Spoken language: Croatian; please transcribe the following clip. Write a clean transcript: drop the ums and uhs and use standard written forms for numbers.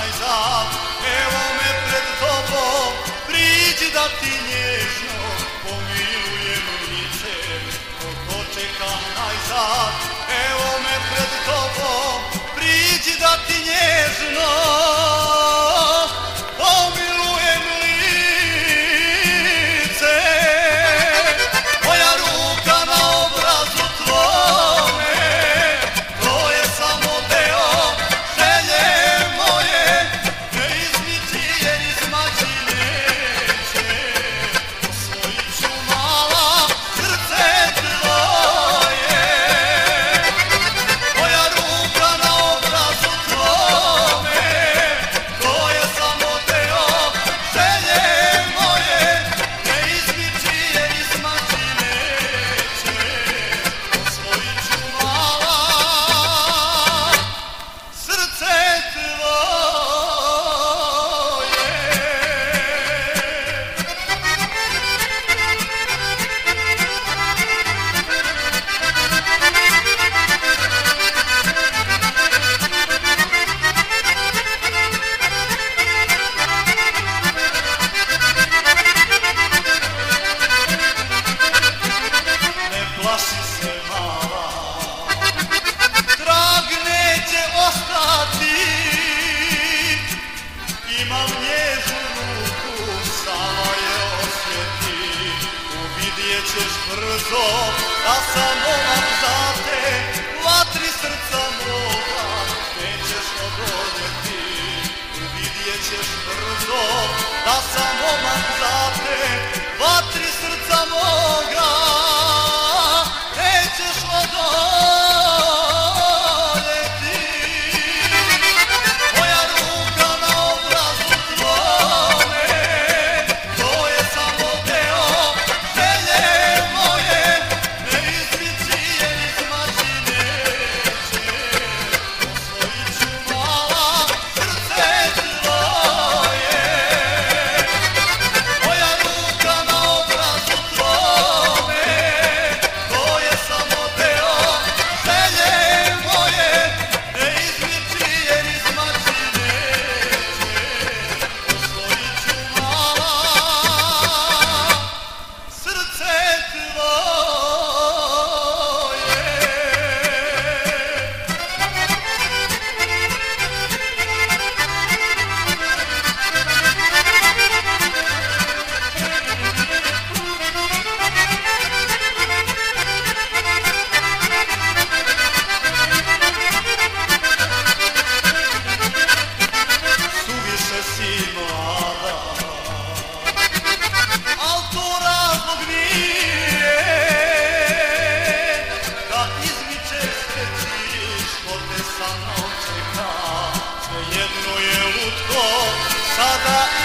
najzad. Evo me pred tobom, priđi da ti nježno pomilujem lice, koliko čekam najzad. Evo me pred tobom, priđi da ti nježno pomilujem lice. Moja ruka na obrazu tvome, to je samo deo želje moje, ne izmiči jer izmaći neće. Osvojit ću mala srce tvoje. Moja ruka na obrazu tvome, to je samo deo želje moje, ne izmiči jer izmaći neće. Osvojit ću mala srce tvoje. Ne plaši se mala, trag neće ostati. Imam nježnu ruku, sama je osjeti. Uvidjet ćeš brzo da sam momak za te, vatri srca moga nećeš odoljeti. Uvidjet ćeš brzo da sam momak za te, vatri srca moga nećeš odoljeti. Moja ruka na obrazu tvome, to je samo deo želje moje, ne izmiči jer izmaći neće. Osvojit ću mala srce tvoje. Moja ruka na obrazu tvome, to je samo deo želje moje, ne izmiči jer izmaći neće. Osvojit ću mala srce tvoje. Suviše si mlada, al to razlog nije da izmičeš, krećiš ko te sa mnom čeka. Svejedno je lutko sada